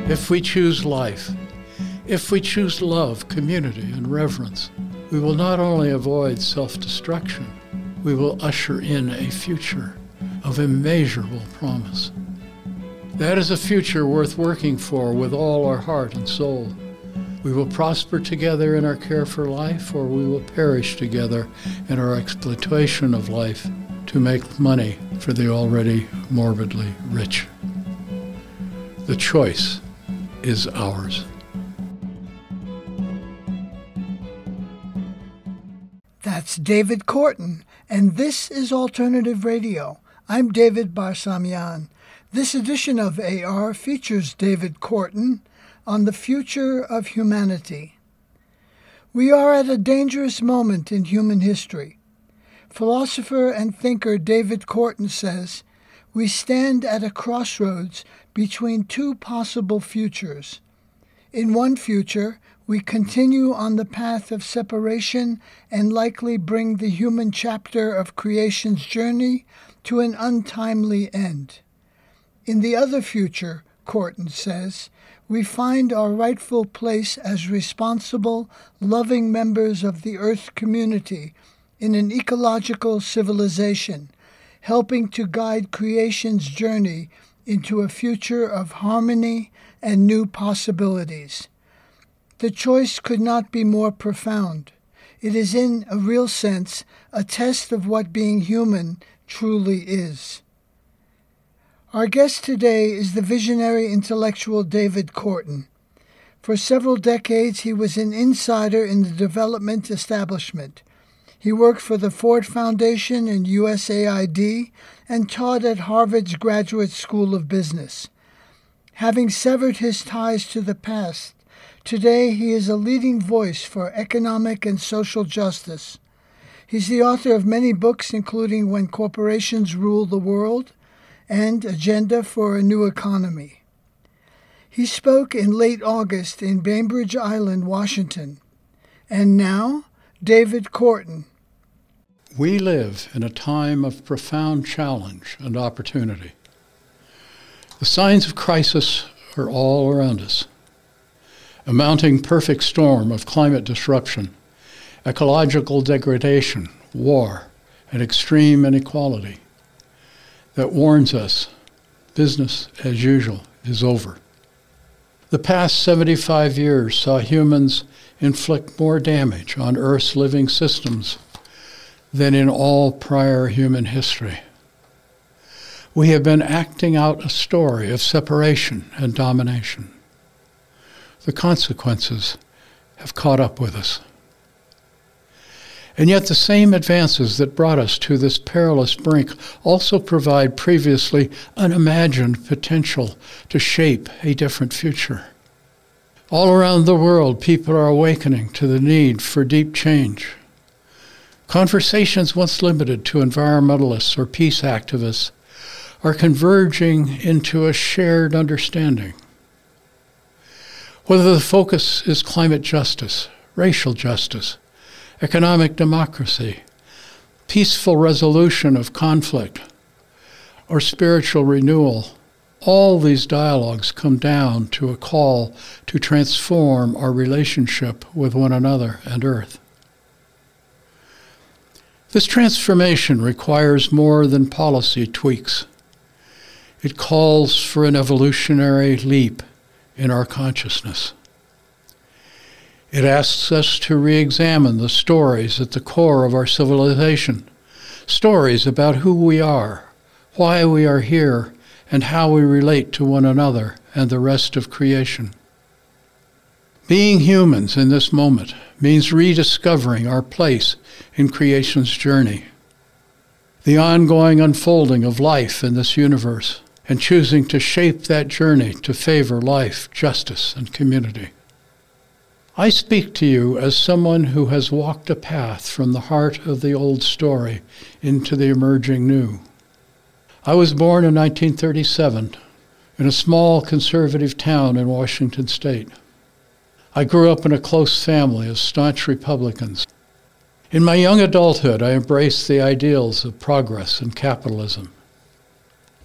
If we choose life, if we choose love, community, and reverence, we will not only avoid self-destruction, we will usher in a future of immeasurable promise. That is a future worth working for with all our heart and soul. We will prosper together in our care for life, or we will perish together in our exploitation of life to make money for the already morbidly rich. The choice is ours. That's David Korten, and this is Alternative Radio. I'm David Barsamian. This edition of AR features David Korten on the future of humanity. We are at a dangerous moment in human history. Philosopher and thinker David Korten says, we stand at a crossroads between two possible futures. In one future, we continue on the path of separation and likely bring the human chapter of creation's journey to an untimely end. In the other future, Korten says, we find our rightful place as responsible, loving members of the Earth community in an ecological civilization, helping to guide creation's journey into a future of harmony and new possibilities. The choice could not be more profound. It is, in a real sense, a test of what being human truly is. Our guest today is the visionary intellectual David Korten. For several decades, he was an insider in the development establishment. He worked for the Ford Foundation and USAID and taught at Harvard's Graduate School of Business. Having severed his ties to the past, today he is a leading voice for economic and social justice. He's the author of many books, including When Corporations Rule the World and Agenda for a New Economy. He spoke in late August in Bainbridge Island, Washington. And now, David Korten. We live in a time of profound challenge and opportunity. The signs of crisis are all around us. A mounting perfect storm of climate disruption, ecological degradation, war, and extreme inequality that warns us business as usual is over. The past 75 years saw humans inflict more damage on Earth's living systems than in all prior human history. We have been acting out a story of separation and domination. The consequences have caught up with us. And yet the same advances that brought us to this perilous brink also provide previously unimagined potential to shape a different future. All around the world, people are awakening to the need for deep change. Conversations once limited to environmentalists or peace activists are converging into a shared understanding. Whether the focus is climate justice, racial justice, economic democracy, peaceful resolution of conflict, or spiritual renewal, all these dialogues come down to a call to transform our relationship with one another and Earth. This transformation requires more than policy tweaks. It calls for an evolutionary leap in our consciousness. It asks us to re-examine the stories at the core of our civilization, stories about who we are, why we are here, and how we relate to one another and the rest of creation. Being humans in this moment means rediscovering our place in creation's journey, the ongoing unfolding of life in this universe, and choosing to shape that journey to favor life, justice, and community. I speak to you as someone who has walked a path from the heart of the old story into the emerging new. I was born in 1937 in a small conservative town in Washington State. I grew up in a close family of staunch Republicans. In my young adulthood, I embraced the ideals of progress and capitalism.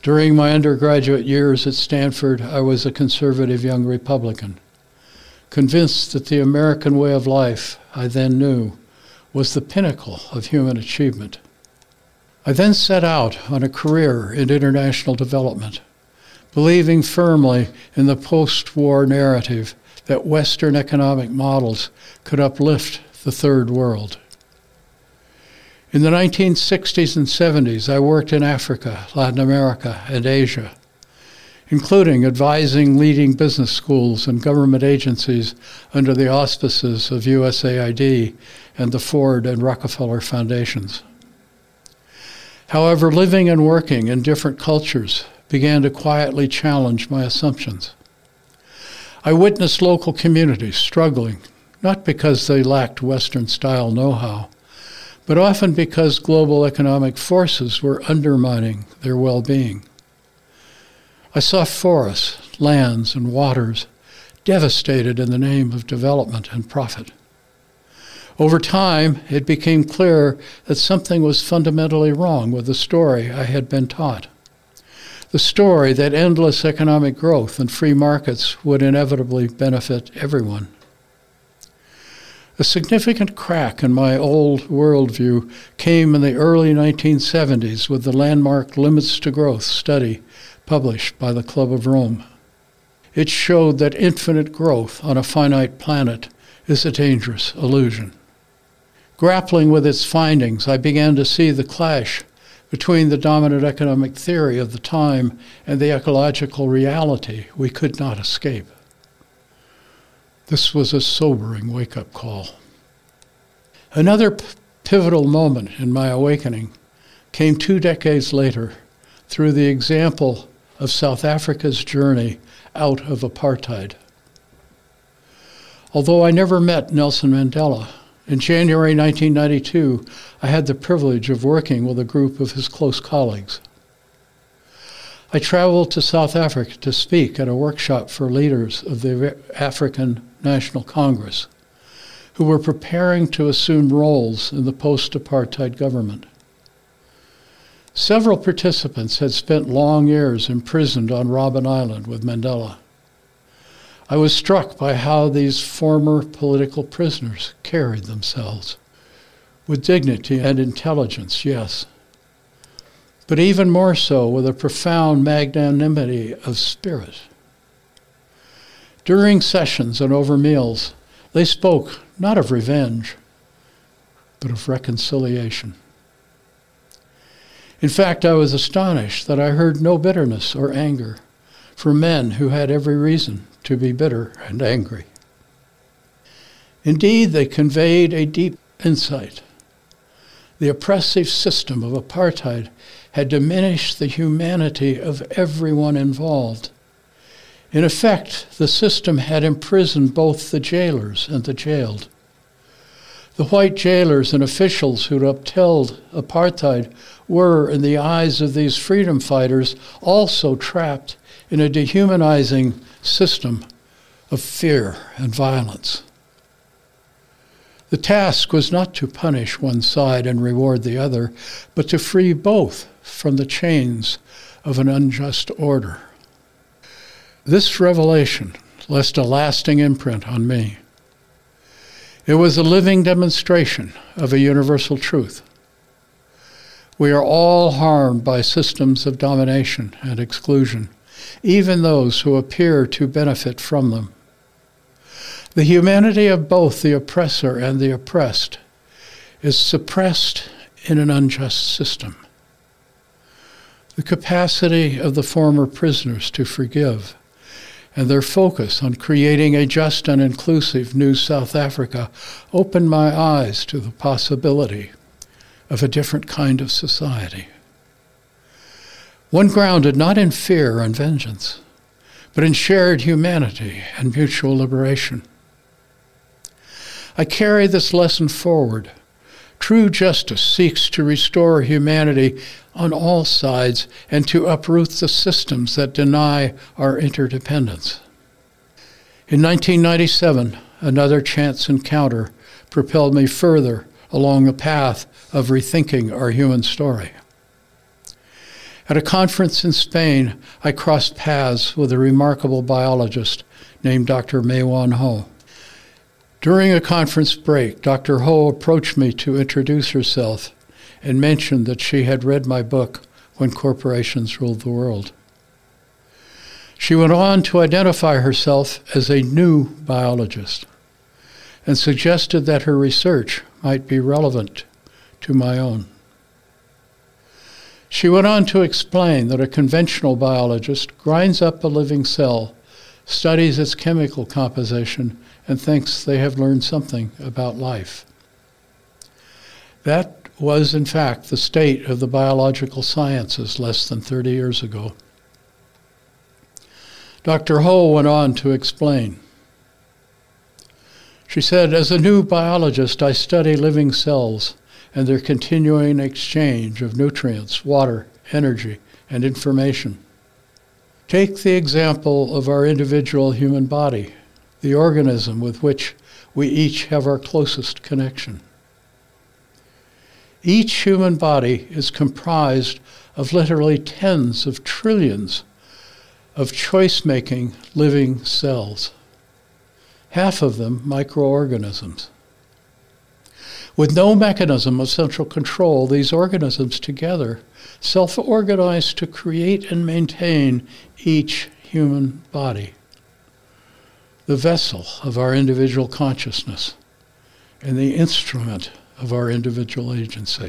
During my undergraduate years at Stanford, I was a conservative young Republican, convinced that the American way of life I then knew was the pinnacle of human achievement. I then set out on a career in international development, believing firmly in the post-war narrative that Western economic models could uplift the third world. In the 1960s and 70s, I worked in Africa, Latin America, and Asia, including advising leading business schools and government agencies under the auspices of USAID and the Ford and Rockefeller Foundations. However, living and working in different cultures began to quietly challenge my assumptions. I witnessed local communities struggling, not because they lacked Western-style know-how, but often because global economic forces were undermining their well-being. I saw forests, lands, and waters devastated in the name of development and profit. Over time, it became clear that something was fundamentally wrong with the story I had been taught. The story that endless economic growth and free markets would inevitably benefit everyone. A significant crack in my old worldview came in the early 1970s with the landmark Limits to Growth study published by the Club of Rome. It showed that infinite growth on a finite planet is a dangerous illusion. Grappling with its findings, I began to see the clash between the dominant economic theory of the time and the ecological reality we could not escape. This was a sobering wake-up call. Another pivotal moment in my awakening came 2 decades later through the example of South Africa's journey out of apartheid. Although I never met Nelson Mandela, in January 1992, I had the privilege of working with a group of his close colleagues. I traveled to South Africa to speak at a workshop for leaders of the African National Congress, who were preparing to assume roles in the post-apartheid government. Several participants had spent long years imprisoned on Robben Island with Mandela. I was struck by how these former political prisoners carried themselves. With dignity and intelligence, yes, but even more so with a profound magnanimity of spirit. During sessions and over meals, they spoke not of revenge, but of reconciliation. In fact, I was astonished that I heard no bitterness or anger from men who had every reason to be bitter and angry. Indeed, they conveyed a deep insight. The oppressive system of apartheid had diminished the humanity of everyone involved. In effect, the system had imprisoned both the jailers and the jailed. The white jailers and officials who'd upheld apartheid were, in the eyes of these freedom fighters, also trapped in a dehumanizing system of fear and violence. The task was not to punish one side and reward the other, but to free both from the chains of an unjust order. This revelation left a lasting imprint on me. It was a living demonstration of a universal truth. We are all harmed by systems of domination and exclusion, even those who appear to benefit from them. The humanity of both the oppressor and the oppressed is suppressed in an unjust system. The capacity of the former prisoners to forgive and their focus on creating a just and inclusive new South Africa opened my eyes to the possibility of a different kind of society. One grounded not in fear and vengeance, but in shared humanity and mutual liberation. I carry this lesson forward. True justice seeks to restore humanity on all sides and to uproot the systems that deny our interdependence. In 1997, another chance encounter propelled me further along the path of rethinking our human story. At a conference in Spain, I crossed paths with a remarkable biologist named Dr. Mei-Wan Ho. During a conference break, Dr. Ho approached me to introduce herself and mentioned that she had read my book, When Corporations Ruled the World. She went on to identify herself as a new biologist and suggested that her research might be relevant to my own. She went on to explain that a conventional biologist grinds up a living cell, studies its chemical composition, and thinks they have learned something about life. That was, in fact, the state of the biological sciences less than 30 years ago. Dr. Ho went on to explain. She said, as a new biologist, I study living cells and their continuing exchange of nutrients, water, energy, and information. Take the example of our individual human body, the organism with which we each have our closest connection. Each human body is comprised of literally tens of trillions of choice-making living cells, half of them microorganisms. With no mechanism of central control, these organisms together self-organize to create and maintain each human body, the vessel of our individual consciousness and the instrument of our individual agency.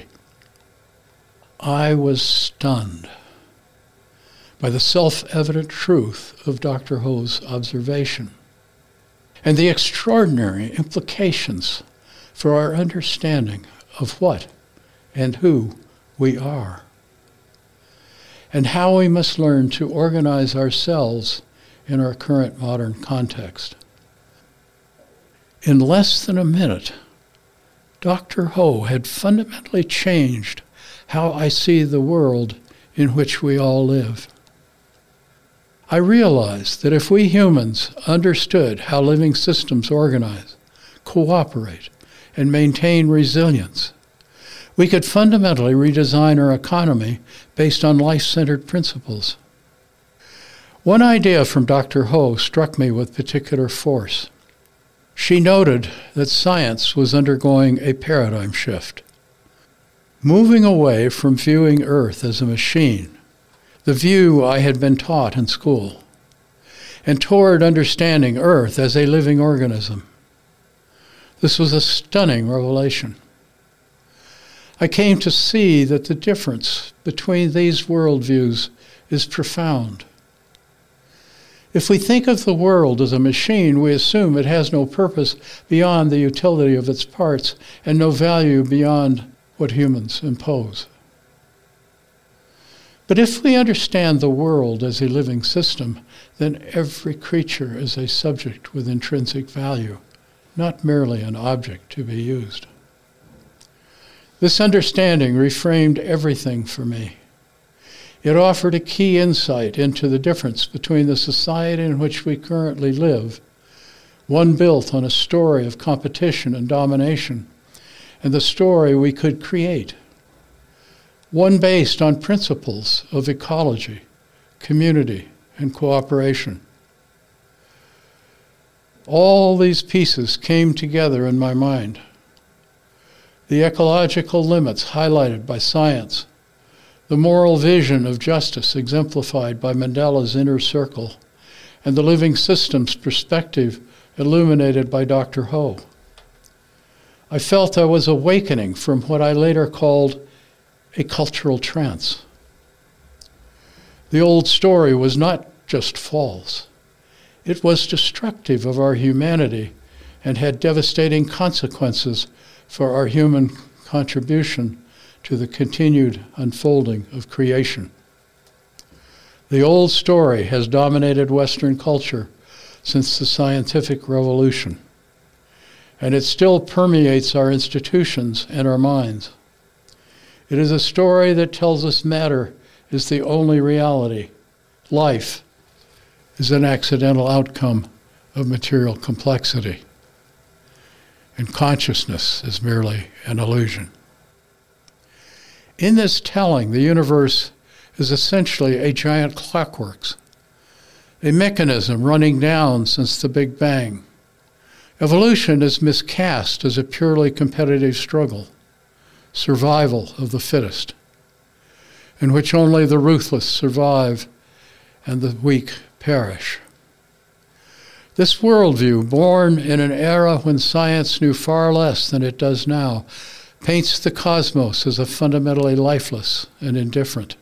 I was stunned by the self-evident truth of Dr. Ho's observation and the extraordinary implications for our understanding of what and who we are, and how we must learn to organize ourselves in our current modern context. In less than a minute, Dr. Ho had fundamentally changed how I see the world in which we all live. I realized that if we humans understood how living systems organize, cooperate, and maintain resilience, we could fundamentally redesign our economy based on life-centered principles. One idea from Dr. Ho struck me with particular force. She noted that science was undergoing a paradigm shift, moving away from viewing Earth as a machine, the view I had been taught in school, and toward understanding Earth as a living organism. This was a stunning revelation. I came to see that the difference between these worldviews is profound. If we think of the world as a machine, we assume it has no purpose beyond the utility of its parts and no value beyond what humans impose. But if we understand the world as a living system, then every creature is a subject with intrinsic value, not merely an object to be used. This understanding reframed everything for me. It offered a key insight into the difference between the society in which we currently live, one built on a story of competition and domination, and the story we could create, one based on principles of ecology, community, and cooperation. All these pieces came together in my mind. The ecological limits highlighted by science, the moral vision of justice exemplified by Mandela's inner circle, and the living systems perspective illuminated by Dr. Ho. I felt I was awakening from what I later called a cultural trance. The old story was not just false. It was destructive of our humanity and had devastating consequences for our human contribution to the continued unfolding of creation. The old story has dominated Western culture since the scientific revolution, and it still permeates our institutions and our minds. It is a story that tells us matter is the only reality. Life is an accidental outcome of material complexity, and consciousness is merely an illusion. In this telling, the universe is essentially a giant clockworks, a mechanism running down since the Big Bang. Evolution is miscast as a purely competitive struggle, survival of the fittest, in which only the ruthless survive and the weak perish. This worldview, born in an era when science knew far less than it does now, paints the cosmos as a fundamentally lifeless and indifferent.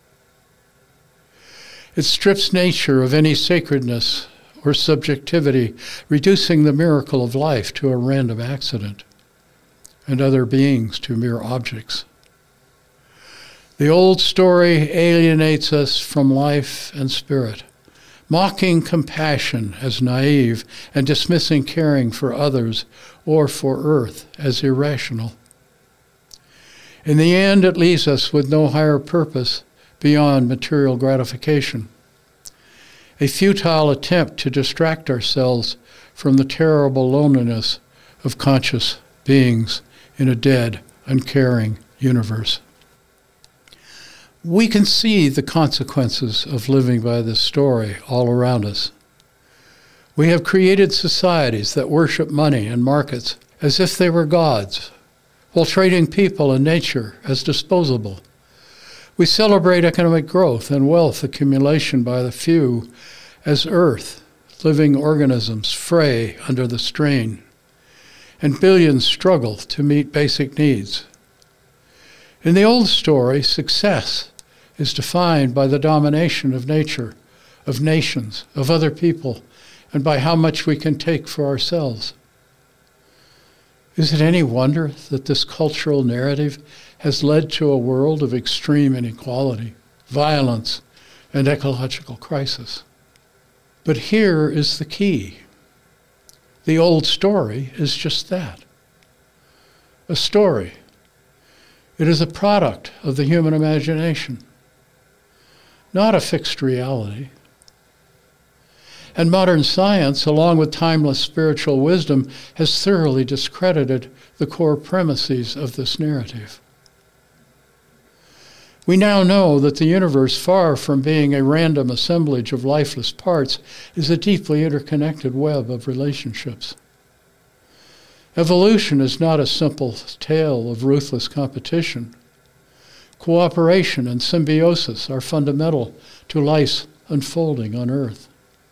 It strips nature of any sacredness or subjectivity, reducing the miracle of life to a random accident, and other beings to mere objects. The old story alienates us from life and spirit, mocking compassion as naive and dismissing caring for others or for Earth as irrational. In the end, it leaves us with no higher purpose beyond material gratification, a futile attempt to distract ourselves from the terrible loneliness of conscious beings in a dead, uncaring universe. We can see the consequences of living by this story all around us. We have created societies that worship money and markets as if they were gods, while treating people and nature as disposable. We celebrate economic growth and wealth accumulation by the few as earth, living organisms fray under the strain, and billions struggle to meet basic needs. In the old story, success is defined by the domination of nature, of nations, of other people, and by how much we can take for ourselves. Is it any wonder that this cultural narrative has led to a world of extreme inequality, violence, and ecological crisis? But here is the key. The old story is just that, a story. It is a product of the human imagination, not a fixed reality. And modern science, along with timeless spiritual wisdom, has thoroughly discredited the core premises of this narrative. We now know that the universe, far from being a random assemblage of lifeless parts, is a deeply interconnected web of relationships. Evolution is not a simple tale of ruthless competition. Cooperation and symbiosis are fundamental to life's unfolding on Earth.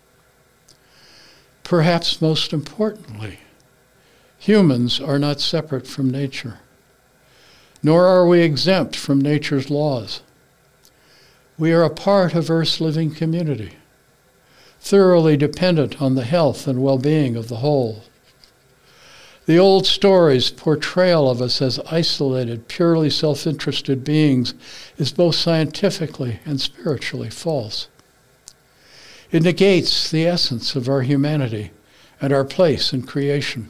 Perhaps most importantly, humans are not separate from nature, nor are we exempt from nature's laws. We are a part of Earth's living community, thoroughly dependent on the health and well-being of the whole. The old story's portrayal of us as isolated, purely self-interested beings is both scientifically and spiritually false. It negates the essence of our humanity and our place in creation.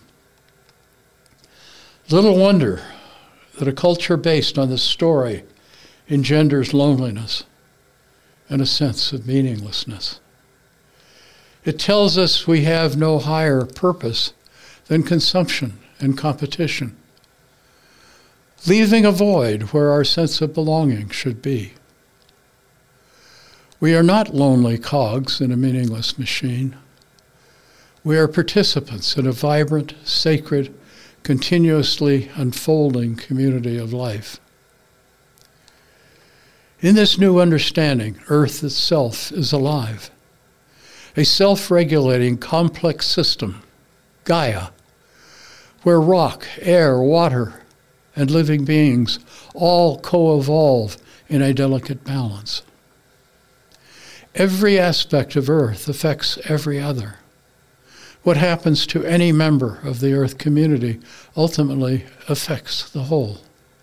Little wonder that a culture based on this story engenders loneliness and a sense of meaninglessness. It tells us we have no higher purpose than consumption and competition, leaving a void where our sense of belonging should be. We are not lonely cogs in a meaningless machine. We are participants in a vibrant, sacred, continuously unfolding community of life. In this new understanding, Earth itself is alive, a self-regulating complex system, Gaia, where rock, air, water, and living beings all co-evolve in a delicate balance. Every aspect of Earth affects every other. What happens to any member of the Earth community ultimately affects the whole.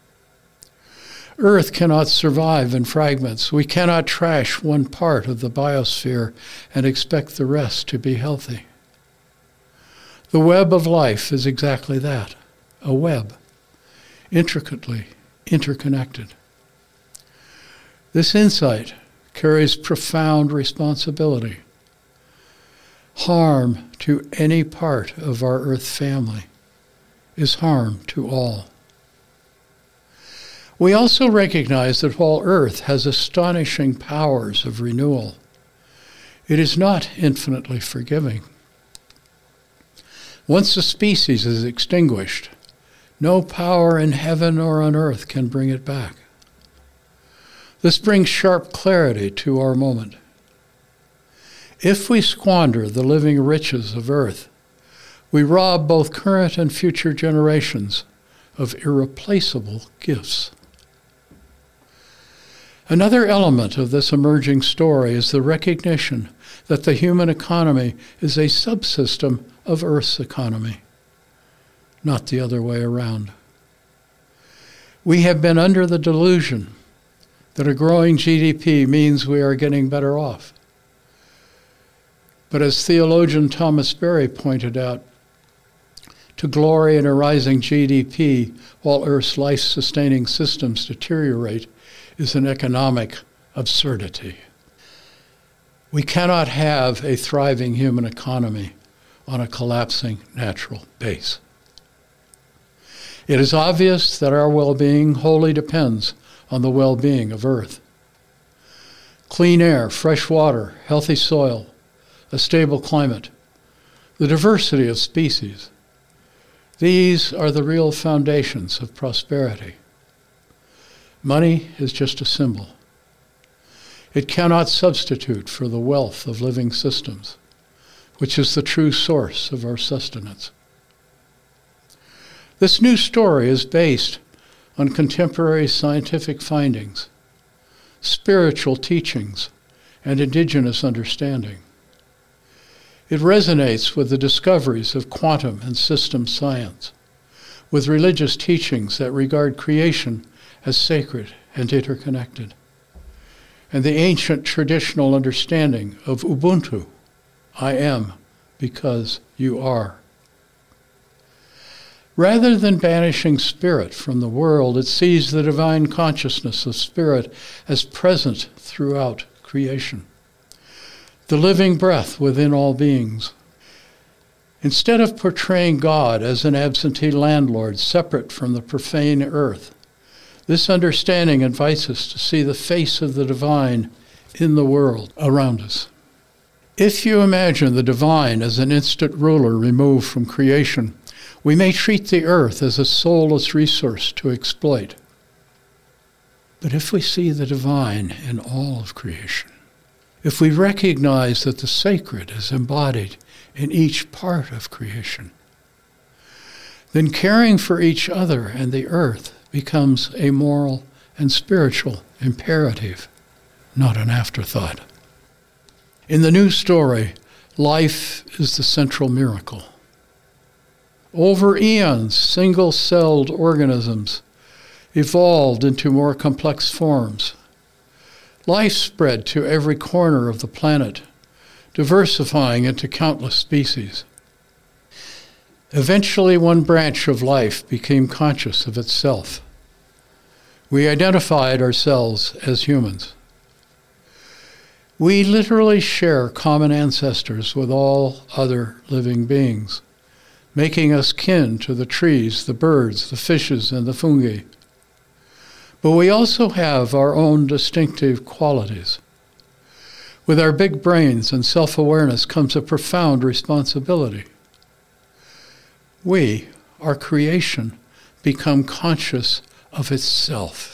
Earth cannot survive in fragments. We cannot trash one part of the biosphere and expect the rest to be healthy. The web of life is exactly that, a web, intricately interconnected. This insight carries profound responsibility. Harm to any part of our Earth family is harm to all. We also recognize that while Earth has astonishing powers of renewal, it is not infinitely forgiving. Once a species is extinguished, no power in heaven or on earth can bring it back. This brings sharp clarity to our moment. If we squander the living riches of earth, we rob both current and future generations of irreplaceable gifts. Another element of this emerging story is the recognition that the human economy is a subsystem of Earth's economy, not the other way around. We have been under the delusion that a growing GDP means we are getting better off. But as theologian Thomas Berry pointed out, to glory in a rising GDP while Earth's life-sustaining systems deteriorate is an economic absurdity. We cannot have a thriving human economy on a collapsing natural base. It is obvious that our well-being wholly depends on the well-being of Earth. Clean air, fresh water, healthy soil, a stable climate, the diversity of species. These are the real foundations of prosperity. Money is just a symbol. It cannot substitute for the wealth of living systems, which is the true source of our sustenance. This new story is based on contemporary scientific findings, spiritual teachings, and indigenous understanding. It resonates with the discoveries of quantum and system science, with religious teachings that regard creation as sacred and interconnected, and the ancient traditional understanding of Ubuntu, I am because you are. Rather than banishing spirit from the world, it sees the divine consciousness of spirit as present throughout creation, the living breath within all beings. Instead of portraying God as an absentee landlord separate from the profane earth, this understanding invites us to see the face of the divine in the world around us. If you imagine the divine as an instant ruler removed from creation, we may treat the earth as a soulless resource to exploit. But if we see the divine in all of creation, if we recognize that the sacred is embodied in each part of creation, then caring for each other and the earth becomes a moral and spiritual imperative, not an afterthought. In the new story, life is the central miracle. Over eons, single-celled organisms evolved into more complex forms. Life spread to every corner of the planet, diversifying into countless species. Eventually, one branch of life became conscious of itself. We identified ourselves as humans. We literally share common ancestors with all other living beings, making us kin to the trees, the birds, the fishes, and the fungi. But we also have our own distinctive qualities. With our big brains and self-awareness comes a profound responsibility. We, our creation, become conscious of itself.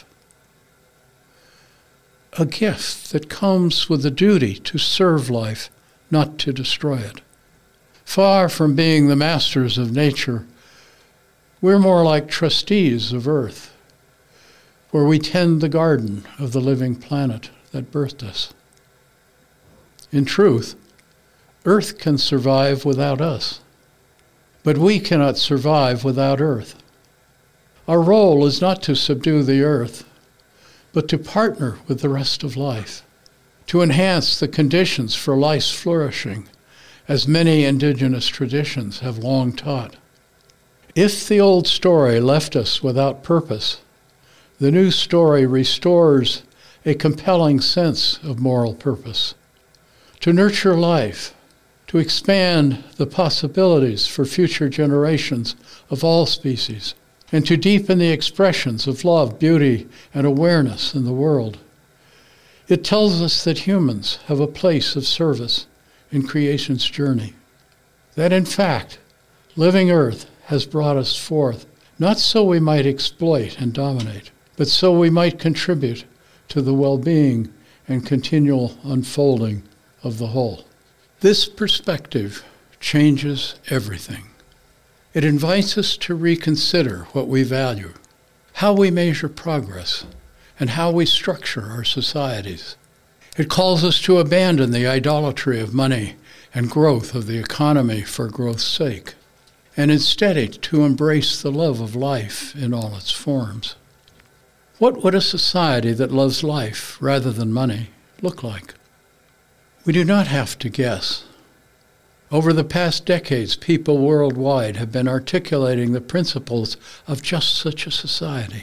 A gift that comes with the duty to serve life, not to destroy it. Far from being the masters of nature, we're more like trustees of Earth, where we tend the garden of the living planet that birthed us. In truth, Earth can survive without us, but we cannot survive without Earth. Our role is not to subdue the Earth, but to partner with the rest of life, to enhance the conditions for life's flourishing, as many indigenous traditions have long taught. If the old story left us without purpose, the new story restores a compelling sense of moral purpose, to nurture life, to expand the possibilities for future generations of all species, and to deepen the expressions of love, beauty, and awareness in the world. It tells us that humans have a place of service in creation's journey. That in fact, living Earth has brought us forth, not so we might exploit and dominate, but so we might contribute to the well-being and continual unfolding of the whole. This perspective changes everything. It invites us to reconsider what we value, how we measure progress, and how we structure our societies. It calls us to abandon the idolatry of money and growth of the economy for growth's sake, and instead to embrace the love of life in all its forms. What would a society that loves life rather than money look like? We do not have to guess. Over the past decades, people worldwide have been articulating the principles of just such a society.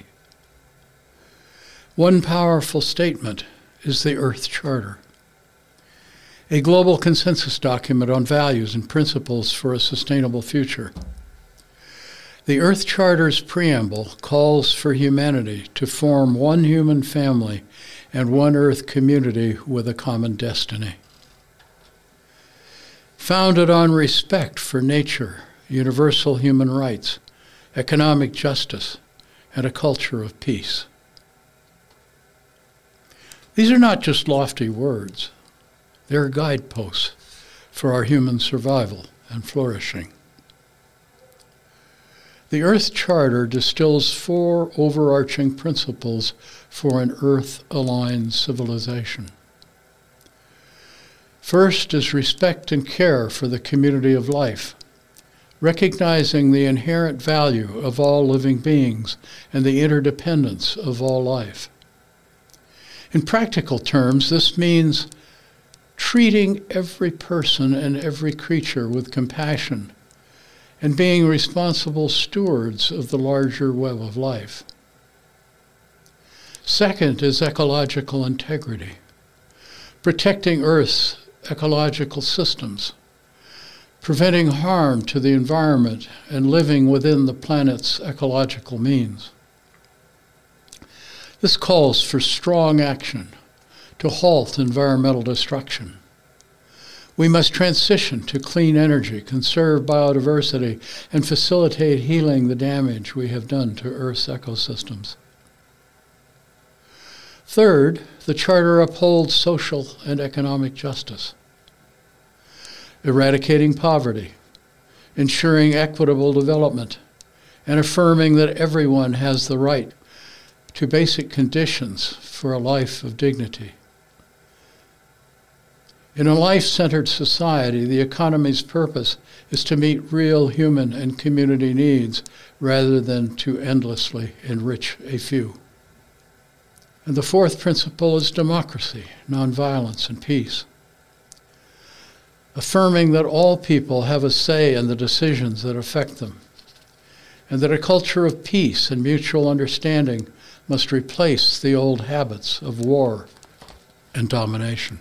One powerful statement is the Earth Charter, a global consensus document on values and principles for a sustainable future. The Earth Charter's preamble calls for humanity to form one human family and one Earth community with a common destiny. Founded on respect for nature, universal human rights, economic justice, and a culture of peace. These are not just lofty words. They're guideposts for our human survival and flourishing. The Earth Charter distills 4 overarching principles for an Earth-aligned civilization. First is respect and care for the community of life, recognizing the inherent value of all living beings and the interdependence of all life. In practical terms, this means treating every person and every creature with compassion and being responsible stewards of the larger web of life. Second is ecological integrity, protecting Earth's ecological systems, preventing harm to the environment, and living within the planet's ecological means. This calls for strong action to halt environmental destruction. We must transition to clean energy, conserve biodiversity, and facilitate healing the damage we have done to Earth's ecosystems. Third, the Charter upholds social and economic justice, eradicating poverty, ensuring equitable development, and affirming that everyone has the right to basic conditions for a life of dignity. In a life-centered society, the economy's purpose is to meet real human and community needs rather than to endlessly enrich a few. And the fourth principle is democracy, nonviolence, and peace, affirming that all people have a say in the decisions that affect them, and that a culture of peace and mutual understanding must replace the old habits of war and domination.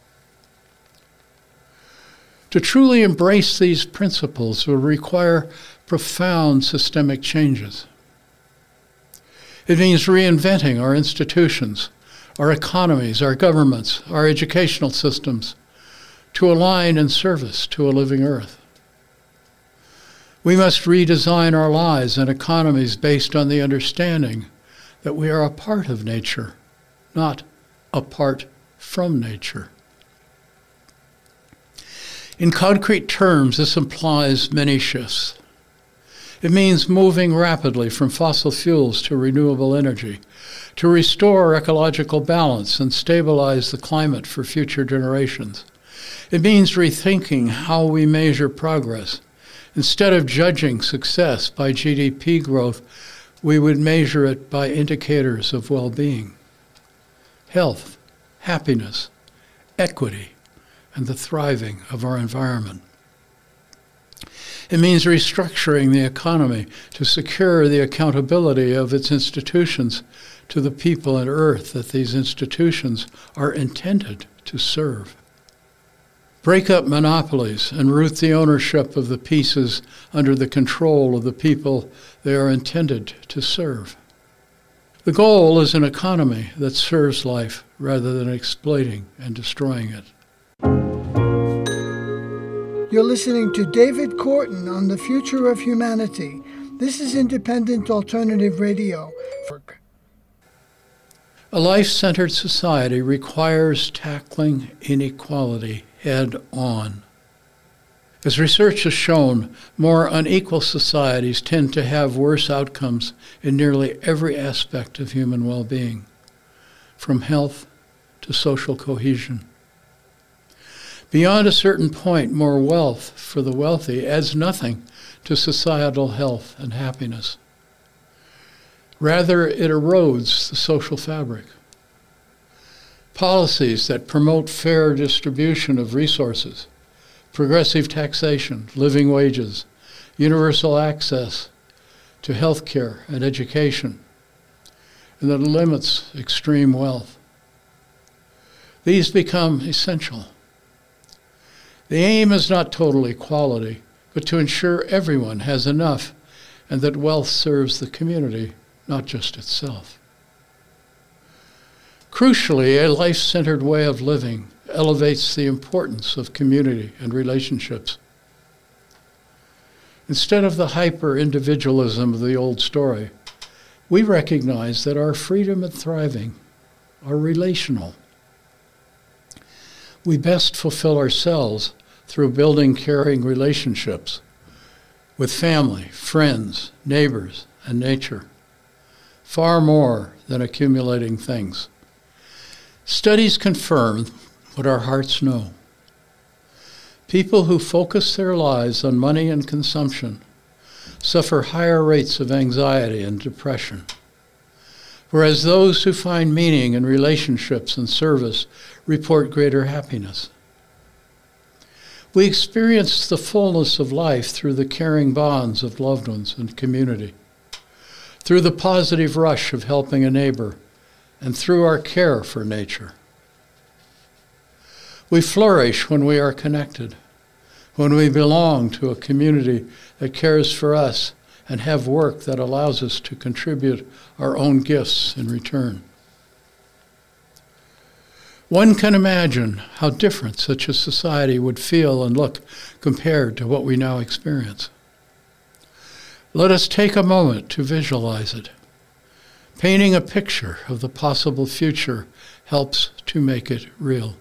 To truly embrace these principles will require profound systemic changes. It means reinventing our institutions, our economies, our governments, our educational systems to align in service to a living Earth. We must redesign our lives and economies based on the understanding that we are a part of nature, not apart from nature. In concrete terms, this implies many shifts. It means moving rapidly from fossil fuels to renewable energy, to restore ecological balance and stabilize the climate for future generations. It means rethinking how we measure progress. Instead of judging success by GDP growth, we would measure it by indicators of well-being, health, happiness, equity, and the thriving of our environment. It means restructuring the economy to secure the accountability of its institutions to the people and Earth that these institutions are intended to serve. break up monopolies, and root the ownership of the pieces under the control of the people they are intended to serve. The goal is an economy that serves life rather than exploiting and destroying it. You're listening to David Korten on the Future of Humanity. This is Independent Alternative Radio. A life-centered society requires tackling inequality head-on. As research has shown, more unequal societies tend to have worse outcomes in nearly every aspect of human well-being, from health to social cohesion. Beyond a certain point, more wealth for the wealthy adds nothing to societal health and happiness. Rather, it erodes the social fabric. Policies that promote fair distribution of resources, progressive taxation, living wages, universal access to health care and education, and that limits extreme wealth. These become essential. The aim is not total equality, but to ensure everyone has enough and that wealth serves the community, not just itself. Crucially, a life-centered way of living elevates the importance of community and relationships. Instead of the hyper-individualism of the old story, we recognize that our freedom and thriving are relational. We best fulfill ourselves through building caring relationships with family, friends, neighbors, and nature, far more than accumulating things. Studies confirm what our hearts know. People who focus their lives on money and consumption suffer higher rates of anxiety and depression, whereas those who find meaning in relationships and service report greater happiness. We experience the fullness of life through the caring bonds of loved ones and community, through the positive rush of helping a neighbor, and through our care for nature. We flourish when we are connected, when we belong to a community that cares for us and have work that allows us to contribute our own gifts in return. One can imagine how different such a society would feel and look compared to what we now experience. Let us take a moment to visualize it. Painting a picture of the possible future helps to make it real.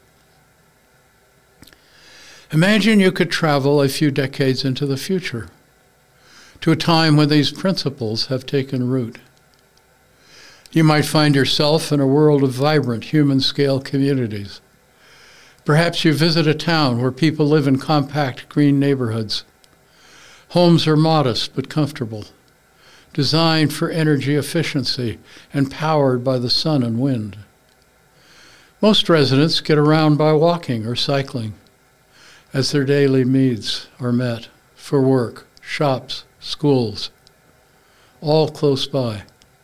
Imagine you could travel a few decades into the future, to a time when these principles have taken root. You might find yourself in a world of vibrant human-scale communities. Perhaps you visit a town where people live in compact green neighborhoods. Homes are modest but comfortable, designed for energy efficiency and powered by the sun and wind. Most residents get around by walking or cycling, as their daily needs are met for work, shops, schools, all close by.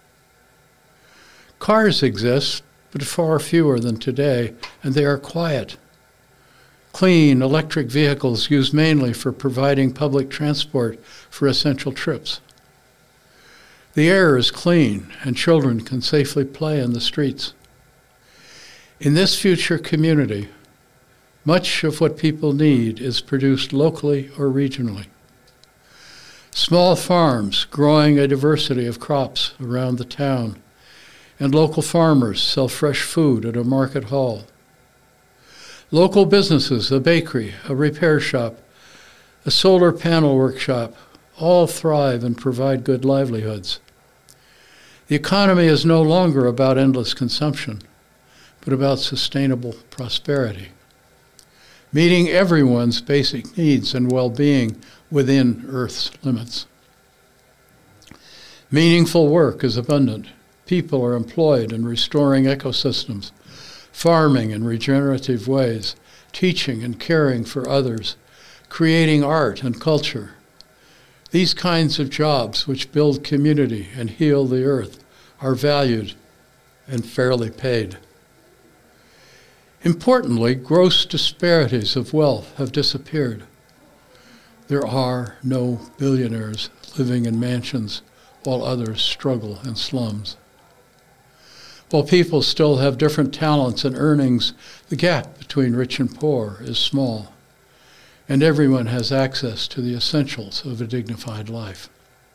Cars exist, but far fewer than today, and they are quiet. Clean electric vehicles used mainly for providing public transport for essential trips. The air is clean, and children can safely play in the streets. In this future community, much of what people need is produced locally or regionally. Small farms growing a diversity of crops around the town, and local farmers sell fresh food at a market hall. Local businesses, a bakery, a repair shop, a solar panel workshop, all thrive and provide good livelihoods. The economy is no longer about endless consumption, but about sustainable prosperity, meeting everyone's basic needs and well-being within Earth's limits. Meaningful work is abundant. People are employed in restoring ecosystems, farming in regenerative ways, teaching and caring for others, creating art and culture. These kinds of jobs, which build community and heal the earth, are valued and fairly paid. Importantly, gross disparities of wealth have disappeared. There are no billionaires living in mansions while others struggle in slums. While people still have different talents and earnings, the gap between rich and poor is small, and everyone has access to the essentials of a dignified life.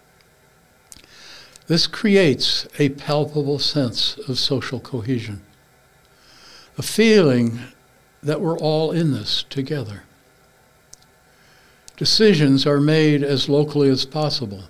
This creates a palpable sense of social cohesion, a feeling that we're all in this together. Decisions are made as locally as possible.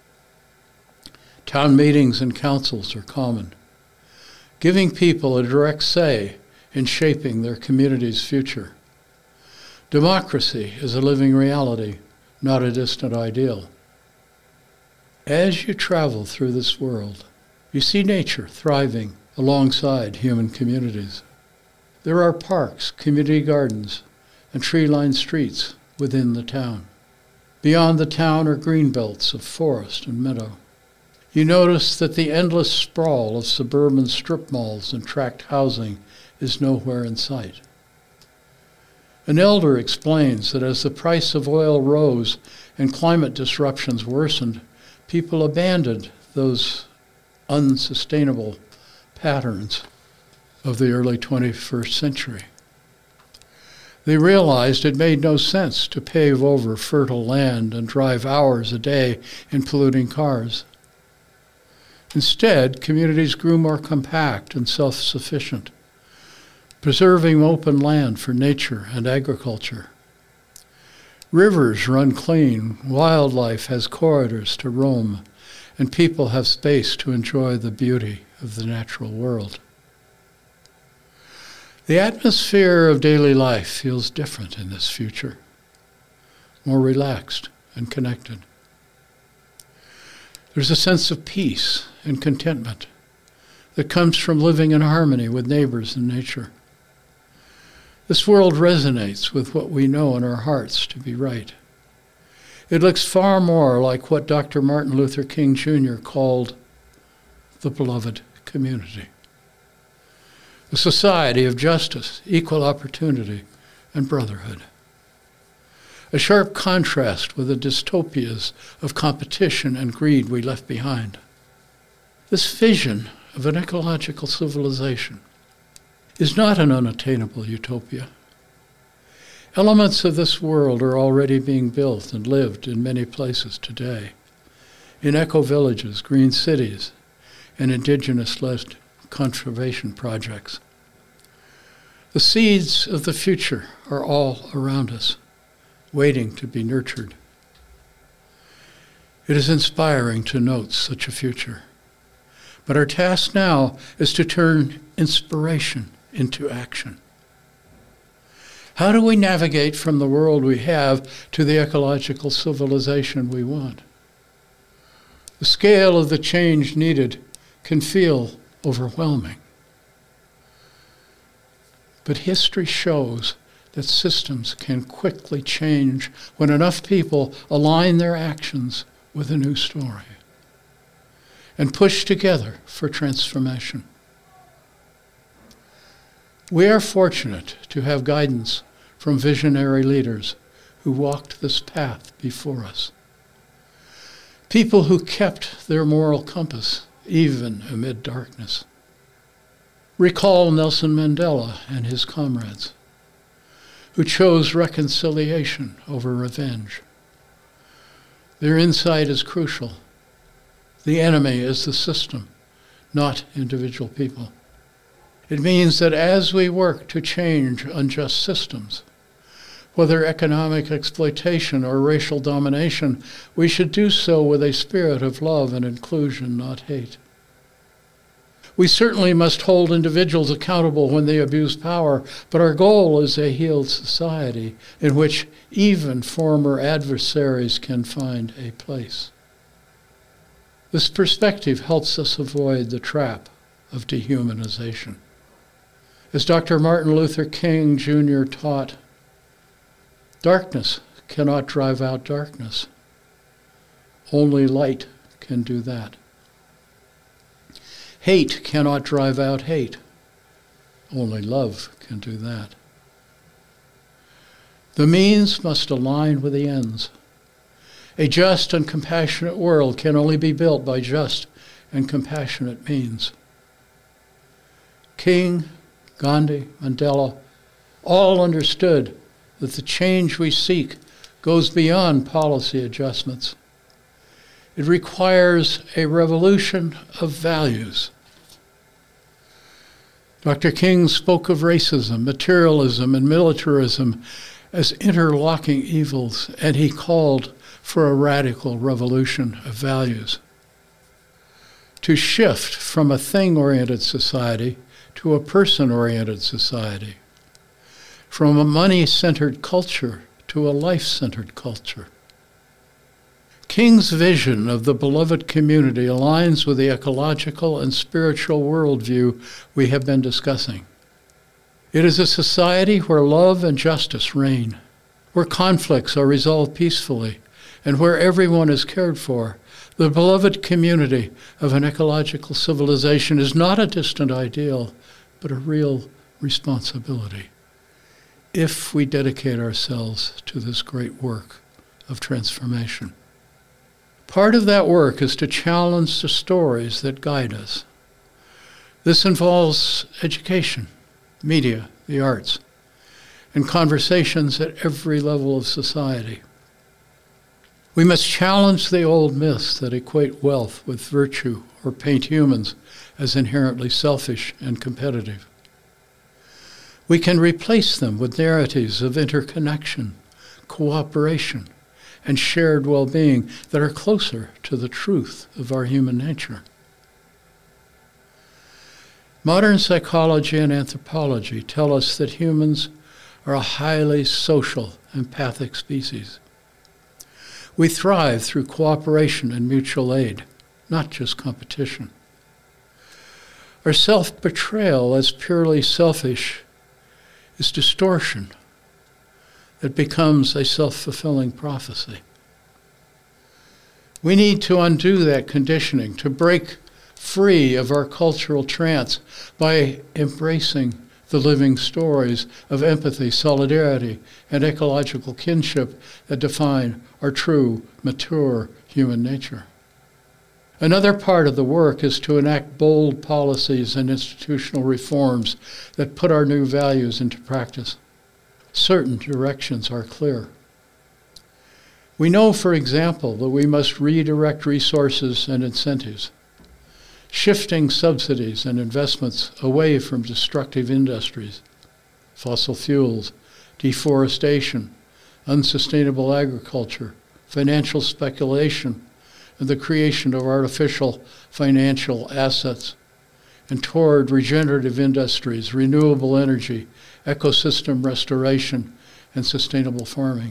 Town meetings and councils are common, giving people a direct say in shaping their community's future. Democracy is a living reality, not a distant ideal. As you travel through this world, you see nature thriving alongside human communities. There are parks, community gardens, and tree-lined streets within the town. Beyond the town are green belts of forest and meadow. You notice that the endless sprawl of suburban strip malls and tract housing is nowhere in sight. An elder explains that as the price of oil rose and climate disruptions worsened, people abandoned those unsustainable patterns of the early 21st century. They realized it made no sense to pave over fertile land and drive hours a day in polluting cars. Instead, communities grew more compact and self-sufficient, preserving open land for nature and agriculture. Rivers run clean, wildlife has corridors to roam, and people have space to enjoy the beauty of the natural world. The atmosphere of daily life feels different in this future, more relaxed and connected. There's a sense of peace and contentment that comes from living in harmony with neighbors and nature. This world resonates with what we know in our hearts to be right. It looks far more like what Dr. Martin Luther King Jr. called the beloved community. A society of justice, equal opportunity, and brotherhood. A sharp contrast with the dystopias of competition and greed we left behind. This vision of an ecological civilization is not an unattainable utopia. Elements of this world are already being built and lived in many places today, in eco-villages, green cities, and indigenous-led conservation projects. The seeds of the future are all around us, waiting to be nurtured. It is inspiring to note such a future. But our task now is to turn inspiration into action. How do we navigate from the world we have to the ecological civilization we want? The scale of the change needed can feel overwhelming. But history shows that systems can quickly change when enough people align their actions with a new story and push together for transformation. We are fortunate to have guidance from visionary leaders who walked this path before us. People who kept their moral compass even amid darkness. Recall Nelson Mandela and his comrades, who chose reconciliation over revenge. Their insight is crucial. The enemy is the system, not individual people. It means that as we work to change unjust systems, whether economic exploitation or racial domination, we should do so with a spirit of love and inclusion, not hate. We certainly must hold individuals accountable when they abuse power, but our goal is a healed society in which even former adversaries can find a place. This perspective helps us avoid the trap of dehumanization. As Dr. Martin Luther King Jr. taught, darkness cannot drive out darkness. Only light can do that. Hate cannot drive out hate. Only love can do that. The means must align with the ends. A just and compassionate world can only be built by just and compassionate means. King, Gandhi, Mandela, all understood that the change we seek goes beyond policy adjustments. It requires a revolution of values. Dr. King spoke of racism, materialism, and militarism as interlocking evils, and he called for a radical revolution of values. To shift from a thing-oriented society to a person-oriented society, from a money-centered culture to a life-centered culture. King's vision of the beloved community aligns with the ecological and spiritual worldview we have been discussing. It is a society where love and justice reign, where conflicts are resolved peacefully, and where everyone is cared for. The beloved community of an ecological civilization is not a distant ideal, but a real responsibility, if we dedicate ourselves to this great work of transformation. Part of that work is to challenge the stories that guide us. This involves education, media, the arts, and conversations at every level of society. We must challenge the old myths that equate wealth with virtue or paint humans as inherently selfish and competitive. We can replace them with narratives of interconnection, cooperation, and shared well-being that are closer to the truth of our human nature. Modern psychology and anthropology tell us that humans are a highly social, empathic species. We thrive through cooperation and mutual aid, not just competition. Our self-betrayal as purely selfish is distortion that becomes a self-fulfilling prophecy. We need to undo that conditioning, to break free of our cultural trance by embracing the living stories of empathy, solidarity, and ecological kinship that define our true, mature human nature. Another part of the work is to enact bold policies and institutional reforms that put our new values into practice. Certain directions are clear. We know, for example, that we must redirect resources and incentives, shifting subsidies and investments away from destructive industries, fossil fuels, deforestation, unsustainable agriculture, financial speculation, and the creation of artificial financial assets, and toward regenerative industries, renewable energy, ecosystem restoration, and sustainable farming.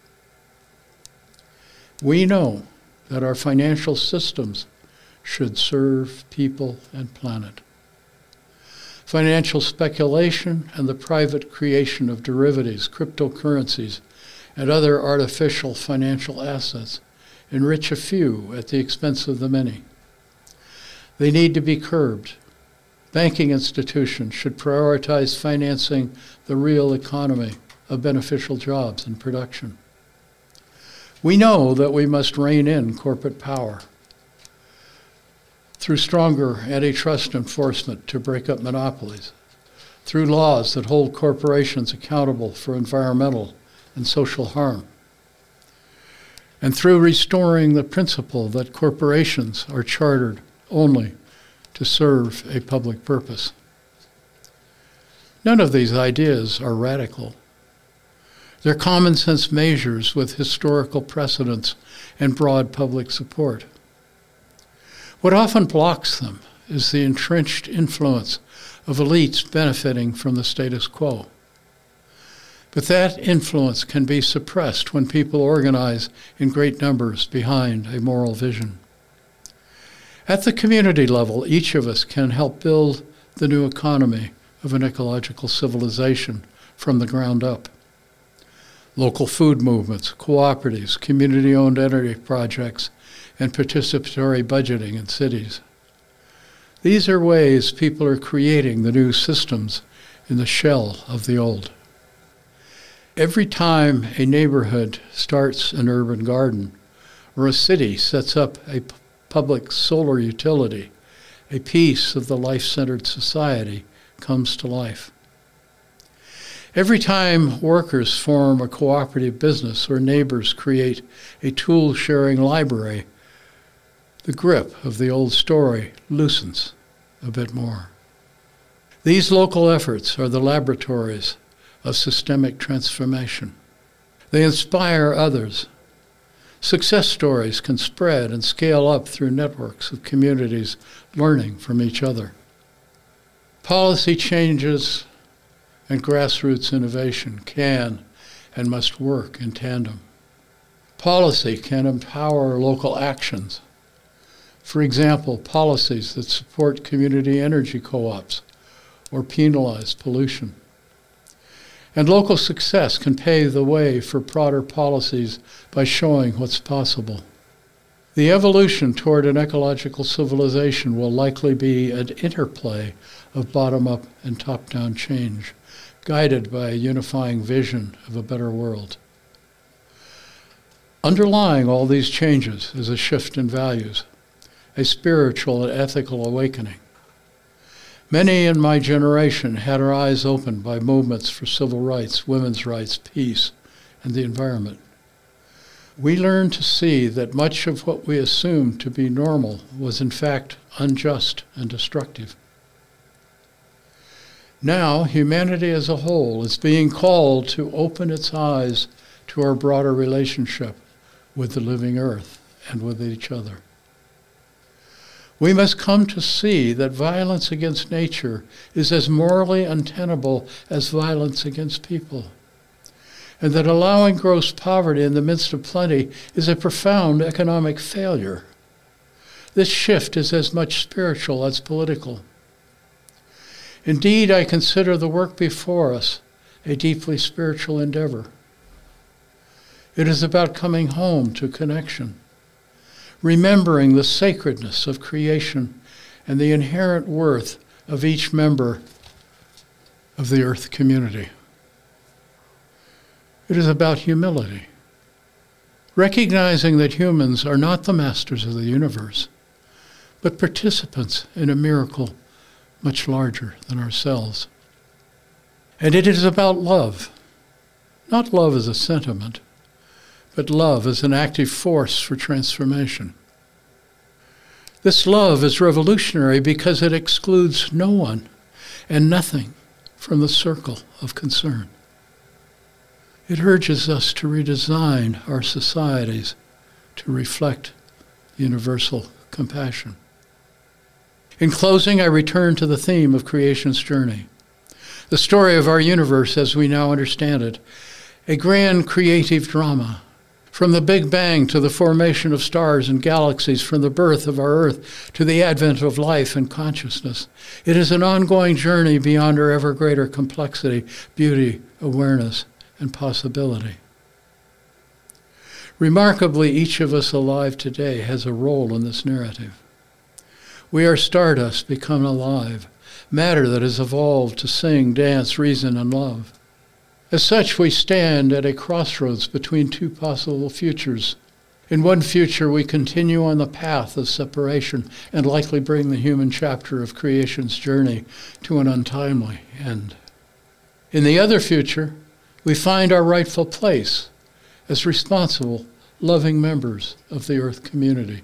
We know that our financial systems should serve people and planet. Financial speculation and the private creation of derivatives, cryptocurrencies, and other artificial financial assets enrich a few at the expense of the many. They need to be curbed. Banking institutions should prioritize financing the real economy of beneficial jobs and production. We know that we must rein in corporate power through stronger antitrust enforcement to break up monopolies, through laws that hold corporations accountable for environmental and social harm, and through restoring the principle that corporations are chartered only to serve a public purpose. None of these ideas are radical. They're common sense measures with historical precedents and broad public support. What often blocks them is the entrenched influence of elites benefiting from the status quo. But that influence can be suppressed when people organize in great numbers behind a moral vision. At the community level, each of us can help build the new economy of an ecological civilization from the ground up. Local food movements, cooperatives, community-owned energy projects, and participatory budgeting in cities. These are ways people are creating the new systems in the shell of the old. Every time a neighborhood starts an urban garden, or a city sets up a public solar utility, a piece of the life-centered society comes to life. Every time workers form a cooperative business or neighbors create a tool-sharing library, the grip of the old story loosens a bit more. These local efforts are the laboratories of systemic transformation. They inspire others. Success stories can spread and scale up through networks of communities learning from each other. Policy changes and grassroots innovation can and must work in tandem. Policy can empower local actions. For example, policies that support community energy co-ops or penalize pollution. And local success can pave the way for broader policies by showing what's possible. The evolution toward an ecological civilization will likely be an interplay of bottom-up and top-down change, guided by a unifying vision of a better world. Underlying all these changes is a shift in values, a spiritual and ethical awakening. Many in my generation had our eyes opened by movements for civil rights, women's rights, peace, and the environment. We learned to see that much of what we assumed to be normal was in fact unjust and destructive. Now, humanity as a whole is being called to open its eyes to our broader relationship with the living earth and with each other. We must come to see that violence against nature is as morally untenable as violence against people, and that allowing gross poverty in the midst of plenty is a profound economic failure. This shift is as much spiritual as political. Indeed, I consider the work before us a deeply spiritual endeavor. It is about coming home to connection, remembering the sacredness of creation and the inherent worth of each member of the earth community. It is about humility, recognizing that humans are not the masters of the universe, but participants in a miracle much larger than ourselves. And it is about love, not love as a sentiment, but love as an active force for transformation. This love is revolutionary because it excludes no one and nothing from the circle of concern. It urges us to redesign our societies to reflect universal compassion. In closing, I return to the theme of creation's journey, the story of our universe as we now understand it, a grand creative drama. From the Big Bang to the formation of stars and galaxies, from the birth of our Earth to the advent of life and consciousness. It is an ongoing journey beyond our ever greater complexity, beauty, awareness, and possibility. Remarkably, each of us alive today has a role in this narrative. We are stardust become alive, matter that has evolved to sing, dance, reason, and love. As such, we stand at a crossroads between two possible futures. In one future, we continue on the path of separation and likely bring the human chapter of creation's journey to an untimely end. In the other future, we find our rightful place as responsible, loving members of the Earth community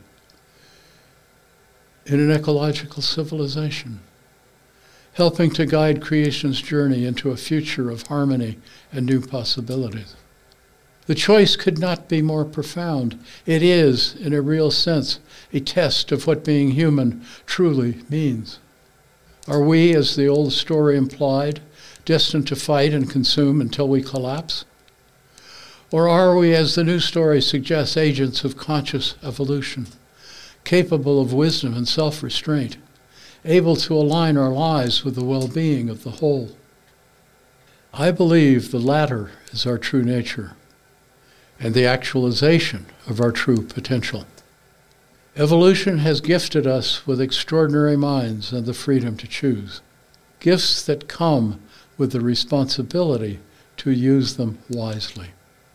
in an ecological civilization, helping to guide creation's journey into a future of harmony and new possibilities. The choice could not be more profound. It is, in a real sense, a test of what being human truly means. Are we, as the old story implied, destined to fight and consume until we collapse? Or are we, as the new story suggests, agents of conscious evolution, capable of wisdom and self-restraint, able to align our lives with the well-being of the whole? I believe the latter is our true nature and the actualization of our true potential. Evolution has gifted us with extraordinary minds and the freedom to choose, gifts that come with the responsibility to use them wisely.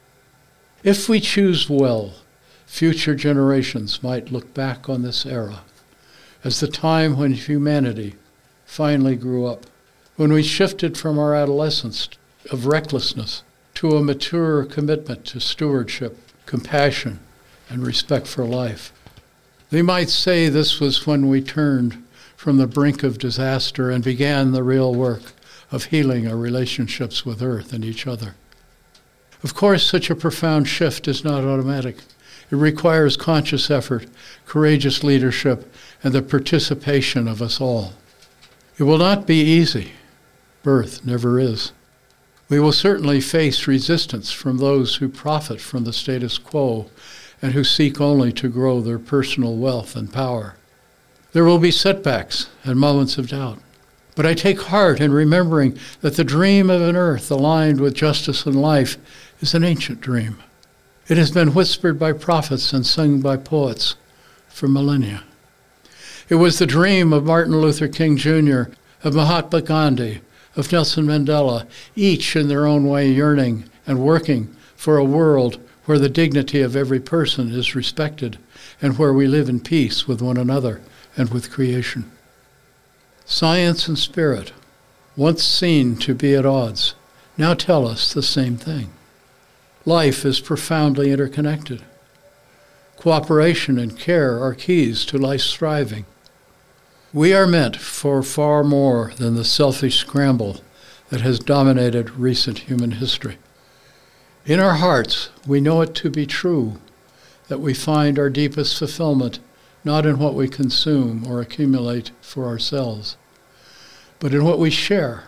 If we choose well, future generations might look back on this era as the time when humanity finally grew up, when we shifted from our adolescence of recklessness to a mature commitment to stewardship, compassion, and respect for life. They might say this was when we turned from the brink of disaster and began the real work of healing our relationships with Earth and each other. Of course, such a profound shift is not automatic. It requires conscious effort, courageous leadership, and the participation of us all. It will not be easy. Birth never is. We will certainly face resistance from those who profit from the status quo and who seek only to grow their personal wealth and power. There will be setbacks and moments of doubt. But I take heart in remembering that the dream of an earth aligned with justice and life is an ancient dream. It has been whispered by prophets and sung by poets for millennia. It was the dream of Martin Luther King Jr., of Mahatma Gandhi, of Nelson Mandela, each in their own way yearning and working for a world where the dignity of every person is respected and where we live in peace with one another and with creation. Science and spirit, once seen to be at odds, now tell us the same thing. Life is profoundly interconnected. Cooperation and care are keys to life's thriving. We are meant for far more than the selfish scramble that has dominated recent human history. In our hearts, we know it to be true that we find our deepest fulfillment not in what we consume or accumulate for ourselves, but in what we share,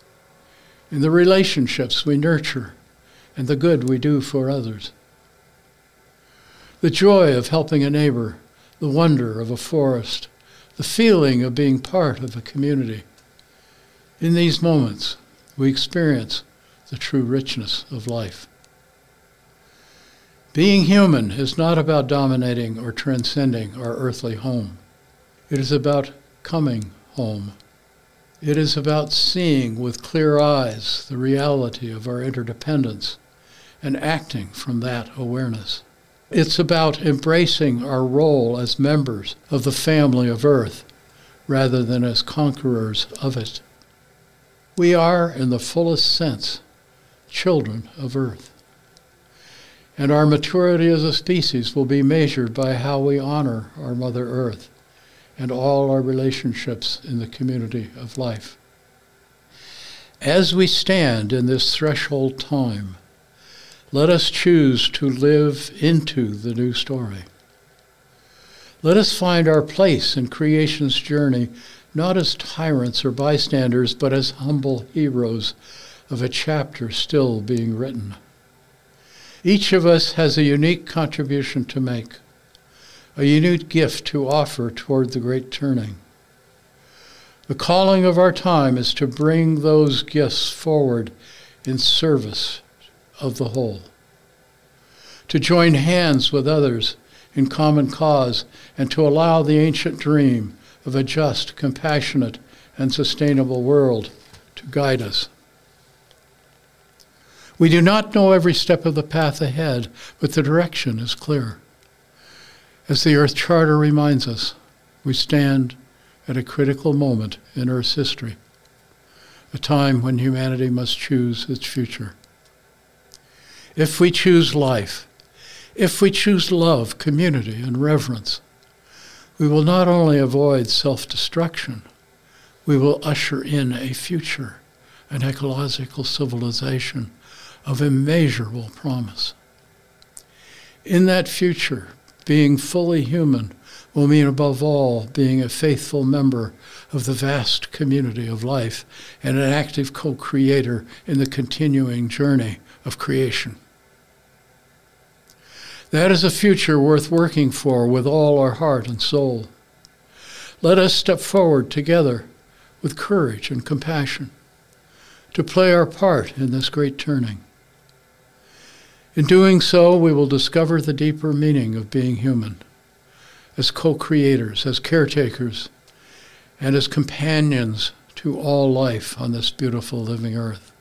in the relationships we nurture, and the good we do for others. The joy of helping a neighbor, the wonder of a forest, the feeling of being part of a community. In these moments, we experience the true richness of life. Being human is not about dominating or transcending our earthly home. It is about coming home. It is about seeing with clear eyes the reality of our interdependence and acting from that awareness. It's about embracing our role as members of the family of Earth rather than as conquerors of it. We are, in the fullest sense, children of Earth. And our maturity as a species will be measured by how we honor our Mother Earth and all our relationships in the community of life. As we stand in this threshold time, let us choose to live into the new story. Let us find our place in creation's journey, not as tyrants or bystanders, but as humble heroes of a chapter still being written. Each of us has a unique contribution to make, a unique gift to offer toward the great turning. The calling of our time is to bring those gifts forward in service of the whole, to join hands with others in common cause, and to allow the ancient dream of a just, compassionate, and sustainable world to guide us. We do not know every step of the path ahead, but the direction is clear. As the Earth Charter reminds us, we stand at a critical moment in Earth's history, a time when humanity must choose its future. If we choose life, if we choose love, community, and reverence, we will not only avoid self-destruction, we will usher in a future, an ecological civilization of immeasurable promise. In that future, being fully human will mean above all being a faithful member of the vast community of life and an active co-creator in the continuing journey of creation. That is a future worth working for with all our heart and soul. Let us step forward together with courage and compassion to play our part in this great turning. In doing so, we will discover the deeper meaning of being human, as co-creators, as caretakers, and as companions to all life on this beautiful living earth.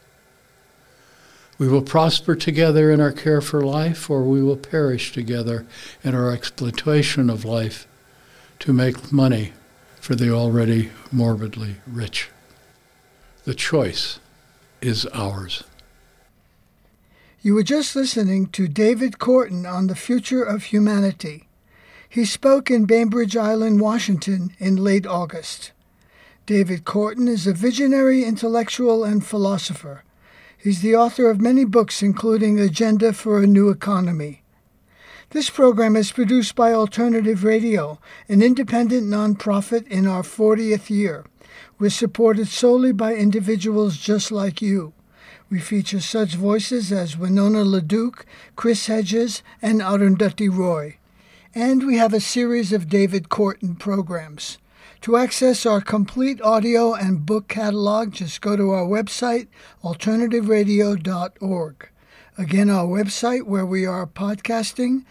We will prosper together in our care for life, or we will perish together in our exploitation of life to make money for the already morbidly rich. The choice is ours. You were just listening to David Korten on the future of humanity. He spoke in Bainbridge Island, Washington in late August. David Korten is a visionary intellectual and philosopher. He's the author of many books, including Agenda for a New Economy. This program is produced by Alternative Radio, an independent nonprofit in our 40th year. We're supported solely by individuals just like you. We feature such voices as Winona LaDuke, Chris Hedges, and Arundhati Roy. And we have a series of David Korten programs. To access our complete audio and book catalog, just go to our website, alternativeradio.org. Again, our website where we are podcasting,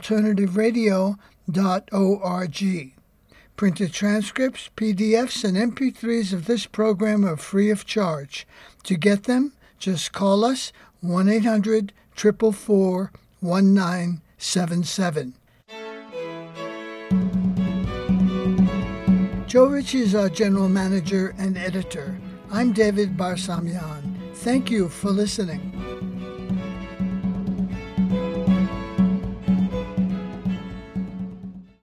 alternativeradio.org. Printed transcripts, PDFs, and MP3s of this program are free of charge. To get them, just call us 1-800-444-1977. Joe Ritchie is our general manager and editor. I'm David Barsamian. Thank you for listening.